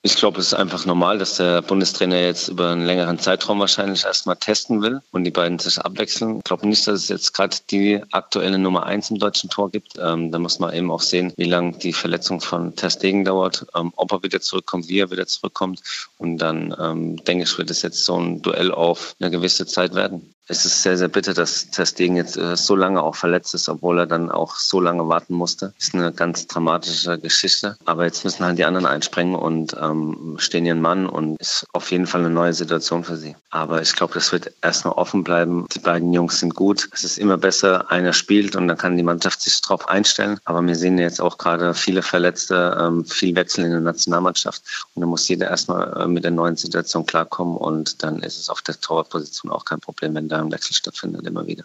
Ich glaube, es ist einfach normal, dass der Bundestrainer jetzt über einen längeren Zeitraum wahrscheinlich erstmal testen will und die beiden sich abwechseln. Ich glaube nicht, dass es jetzt gerade die aktuelle Nummer 1 im deutschen Tor gibt. Da muss man eben auch sehen, wie lange die Verletzung von Ter Stegen dauert, ob er wieder zurückkommt, wie er wieder zurückkommt. Und dann, denke ich, wird es jetzt so ein Duell auf eine gewisse Zeit werden. Es ist sehr, sehr bitter, dass Ter Stegen jetzt so lange auch verletzt ist, obwohl er dann auch so lange warten musste. Ist eine ganz dramatische Geschichte. Aber jetzt müssen halt die anderen einspringen und stehen ihren Mann und ist auf jeden Fall eine neue Situation für sie. Aber ich glaube, das wird erstmal offen bleiben. Die beiden Jungs sind gut. Es ist immer besser, einer spielt und dann kann die Mannschaft sich darauf einstellen. Aber wir sehen jetzt auch gerade viele Verletzte, viel Wechsel in der Nationalmannschaft. Und da muss jeder erstmal mit der neuen Situation klarkommen und dann ist es auf der Torwartposition auch kein Problem, wenn da ein Wechsel stattfindet, immer wieder.